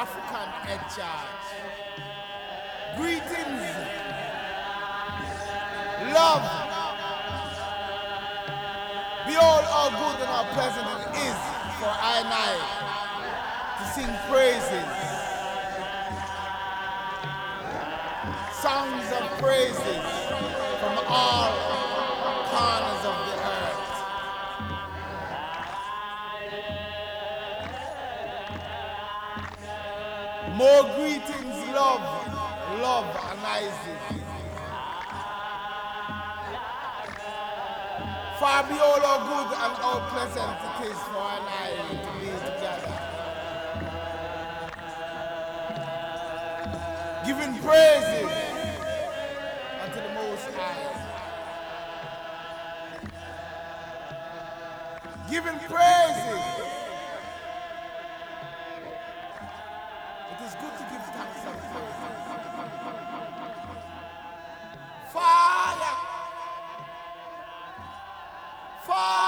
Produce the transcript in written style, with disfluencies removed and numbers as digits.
African head charge. Greetings, love, behold how good and how pleasant it is for I and I to sing praises, songs of praises from all corners of the earth. More greetings, love and Isaac. Far behold how good and how pleasant it is for I and I to be together. Giving praises unto the Most High. Giving praises. It is good to give thanks and praises. Father,